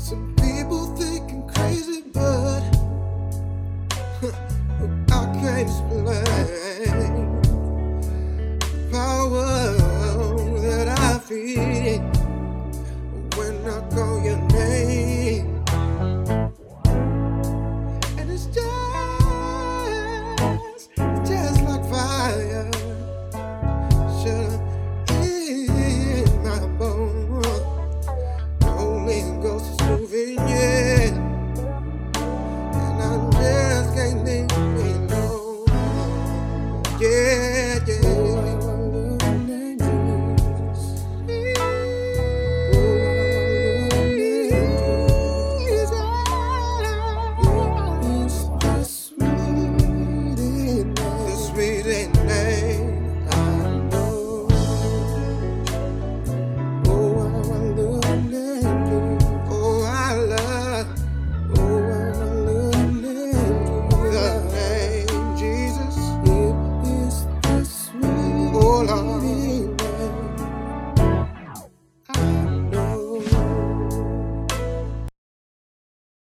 Some people think I'm crazy, but I can't explain the power that I feel when I call your name.